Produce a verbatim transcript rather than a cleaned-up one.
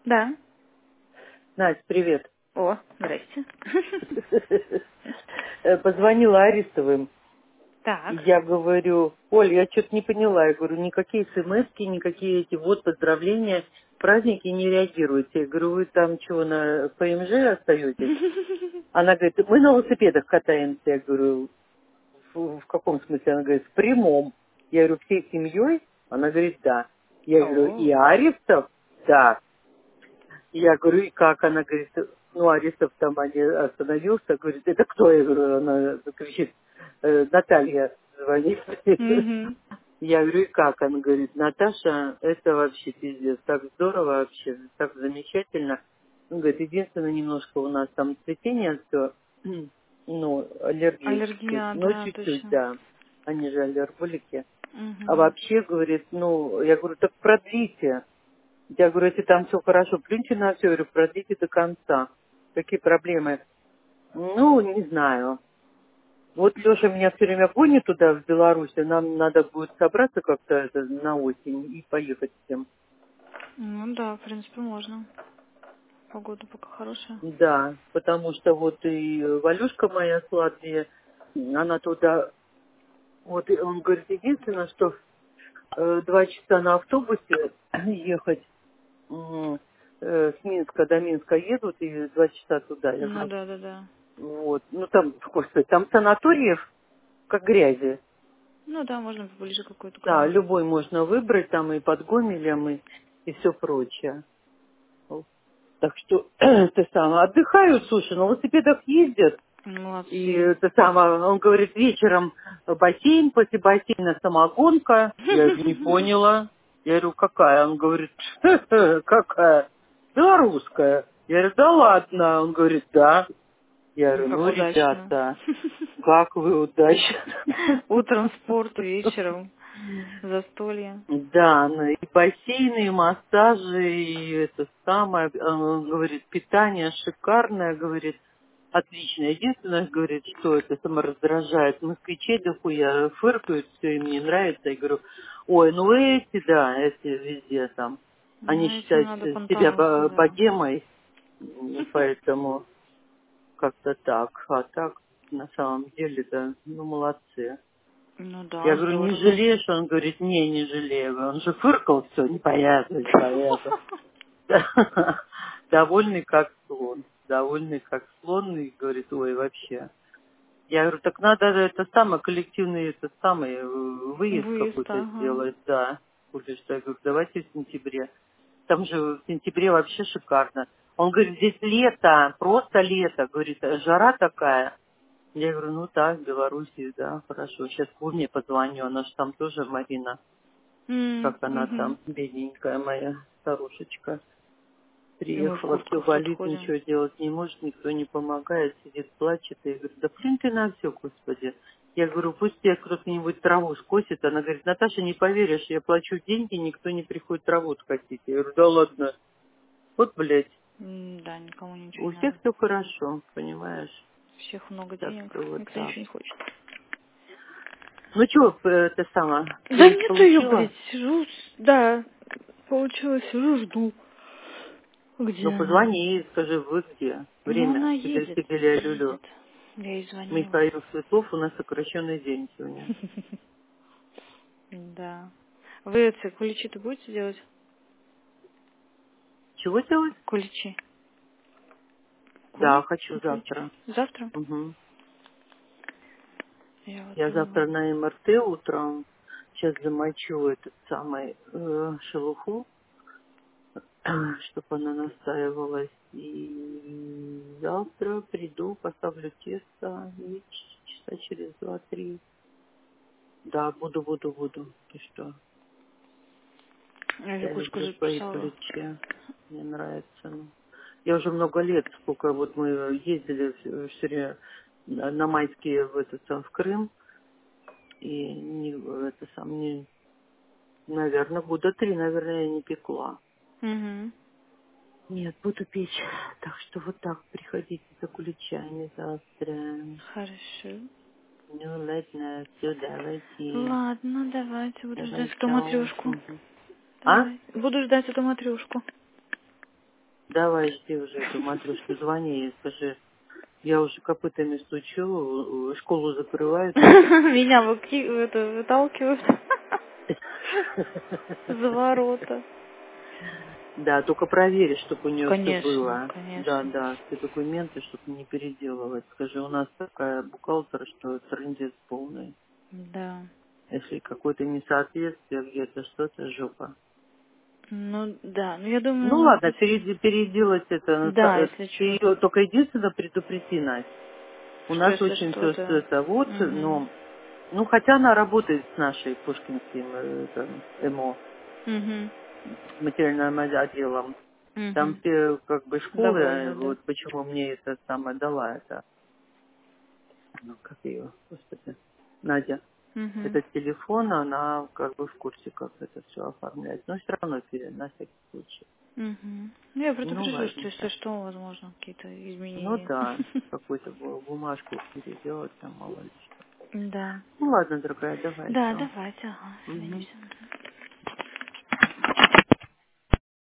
Да. Настя, привет. О, здрасте. Э, Позвонила Арестовым, и Так. я говорю, Оль, я что-то не поняла. Я говорю, никакие смс-ки, никакие эти вот поздравления, праздники не реагируете. Я говорю, вы там чего, на ПМЖ остаетесь? Она говорит, мы на велосипедах катаемся. Я говорю, в, в каком смысле? Она говорит, в прямом. Я говорю, всей семьей? Она говорит, да. Я говорю, О. и Арестов? Да. Я говорю, и как? Она говорит, ну, Арестов там они остановился, говорит, это кто? Я говорю, она кричит, «Э, Наталья звонит. Угу. Я говорю, и как? Она говорит, Наташа, это вообще пиздец, так здорово вообще, так замечательно. Он говорит, единственное, немножко у нас там цветение все, ну, аллергическое, Аллергия, но да, чуть-чуть, точно. да, они же аллерголики. А Угу. вообще, говорит, ну, я говорю, так продлите. Я говорю, если там все хорошо, плюньте на все, говорю, продлите до конца. Какие проблемы? Ну, не знаю. Вот Леша меня все время гонит туда, в Беларусь, и нам надо будет собраться как-то это, на осень и поехать всем. Ну да, в принципе, можно. Погода пока хорошая. Да, потому что вот и Валюшка моя с Латвии, она туда, вот и он говорит, единственное, что э, два часа на автобусе ехать, м, э, с Минска до Минска едут и два часа туда. Я Ну говорю, да, да, да. вот. Ну там, господи, там санаториев как грязи. Ну да, можно поближе какой-то к Да, морю. любой можно выбрать, там и под Гомелем, и, и все прочее. Вот. Так что ты сам отдыхают, слушай, на велосипедах ездят. И Молодцы. это самое, он говорит, вечером бассейн, после бассейна самогонка. Я говорю, не поняла. Я говорю, какая? Он говорит, какая? Белорусская. Я говорю, да ладно. Он говорит, да. Я Ну, говорю, как ну, удачно. ребята, как вы удачно. Утром спорт, вечером застолье. Да, ну и бассейны, и массажи, и это самое, он говорит, питание шикарное, говорит, отлично. Единственное, говорит, что это самораздражает. Москвичей дохуя фыркают, все им не нравится. Я говорю, ой, ну эти, да, эти везде там. Они Ну, этим считают надо себя понтануться, бо- да. богемой, м, поэтому как-то так. А так, на самом деле, да, ну молодцы. Ну Я да, говорю, не здорово. жалеешь? Он говорит, не, не жалею. Он же фыркал все, непонятно, непонятно. Довольный как слон. Довольный как слон. И говорит, ой, вообще. Я говорю, так надо это самое, коллективный, это самый э, выезд Выезд, какой-то ага. сделать, да. Или что, я говорю, давайте в сентябре. Там же в сентябре вообще шикарно. Он говорит, здесь лето, просто лето. Говорит, жара такая. Я говорю, ну так, в Белоруссии, да, хорошо. Сейчас Курне позвоню, она же там тоже, Марина, М, как она мгм. там, бедненькая моя старушечка, И мы в приехала, все куртках тут болит, ходим. ничего делать не может, никто не помогает, сидит, плачет. И я говорю, да плюнь ты на все, Господи. Я говорю, пусть тебе кто-нибудь траву скосит. Она говорит, Наташа, не поверишь, я плачу деньги, никто не приходит траву скосить. Я говорю, да ладно. Вот, блядь, М, Да, никому ничего у не всех надо. все хорошо, понимаешь? У всех много Так денег, что вот никто так. ничего не хочет. Ну что, это сама, Да рейс нету ее, получила? блядь, сижу, с- да, получилось, сижу, жду. Где Ну, она? позвони и скажи, вы где? Ну, Время. она Тебе едет, Сибиля Люлю. едет. Я ей звонила. Михаил Светлов, у нас сокращенный день сегодня. Да. Вы эти куличи-то будете делать? Чего делать? Куличи. Да, Куличи, хочу куличи. завтра. Завтра? Угу. Я вот Я завтра думаю. на эм эр тэ утром. Сейчас замочу этот самый э, шелуху, чтобы она настаивалась. И завтра приду, поставлю тесто и ч- часа через два-три. Да, буду, буду, буду. Ты что? Я Я Викушка люблю же свои писала. ключи. Мне нравится. Ну. Я уже много лет, сколько вот мы ездили все время на на майские в этот сам в Крым. И не, это сам не, наверное, года три, наверное, я не пекла. Угу. Нет, буду печь. Так что вот так приходите за куличами завтра. Хорошо. Ну, ладно, все, давайте. Ладно, давайте, буду ждать Давай, эту чао. матрешку. Мгм. А? Давай. Буду ждать эту матрешку. Давай, жди уже эту матрешку, звони ей, скажи, я уже копытами стучу, э, школу закрывают. Меня выки- это, выталкивают за ворота. Да, только проверь, чтобы у нее все Конечно, было. Да, конечно. да, все документы, чтобы не переделывать. Скажи, у нас такая бухгалтер, что трындец полный. Да. Если какое-то несоответствие где-то, что-то жопа. Ну, да. Ну, я Ну думаю, ладно, перед- переделать это. ну, да, та- если Ты что, ее только единственное предупреди, Настя. У что нас если очень все что-то... это вот, Угу. но ну хотя она работает с нашей Пушкинским э, это, ЭМО, Угу. с материальным отделом. Там Угу. все как бы школы, э, Довольно, да? вот почему мне это самое дала, это, ну как ее, господи, Надя. Угу. Этот телефон, она как бы в курсе, как это все оформлять. Но все равно пере- на всякий случай. Угу. Ну, я Ну, предупрежу, что если важненько. что, возможно, какие-то Ну изменения. да, какую-то бу- бумажку переделать, там мало ли что. Да. Ну ладно, дорогая, давай, Да, все. давайте, ага, Угу. свидимся.